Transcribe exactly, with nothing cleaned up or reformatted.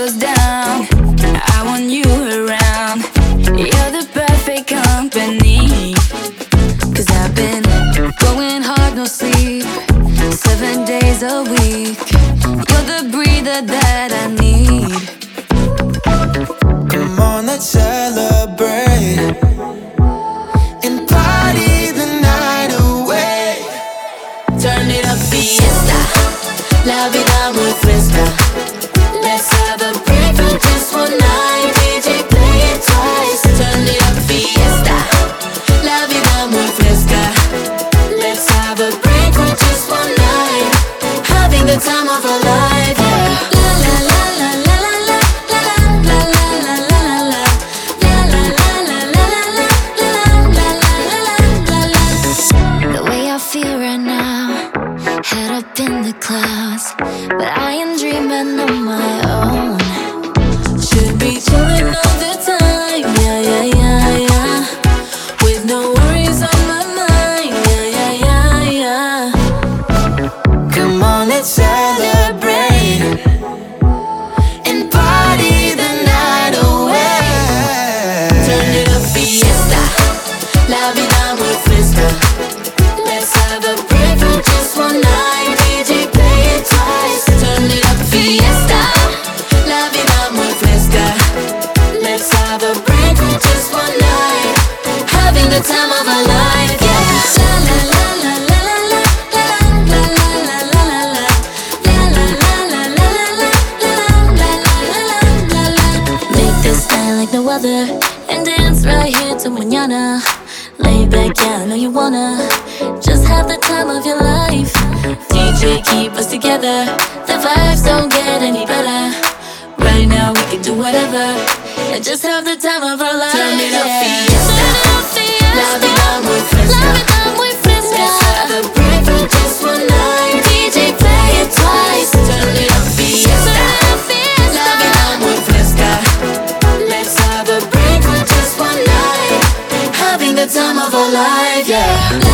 goes down, I want you around. You're the perfect company. Cause I've been going hard, no sleep, seven days a week. You're the breather that I need. Come on, let's celebrate and party the night away. Turn it up, fiesta, la vida muy fresca. Let's have a break for just one night. D J play it twice. Turn it up, fiesta, la vida muy fresca. Let's have a break for just one night. Having the time of our life, yeah. La la la la la la la la la la la la la la la la la la la. The way I feel right now, head up in the clouds, but I am dreaming on my own. Should be chilling all the time, yeah, yeah, yeah, yeah, with no worries on my mind, yeah, yeah, yeah, yeah. Come on, let's celebrate and party the night away. Turn it up, fiesta, la vida muy fresca. Let's have a break for just one night. D J play it twice. Turn it up, fiesta, la vida muy fresca. Let's have a break for just one night. Having the time of our life, yeah. La la la la la la la la la la la la la la la la la la la. Make this night like no other and dance right here till mañana. Lay back, yeah, I know you wanna just have the time of your life. D J keep us together, the vibes don't get any better. Right now we can do whatever and just have the time of our life. Turn it up, fiesta, la vida muy fresca. Let's have a break for just one night. D J play it twice. Turn it up, fiesta, la vida muy fresca. Let's have a break for just one night. Having the time of our life, yeah.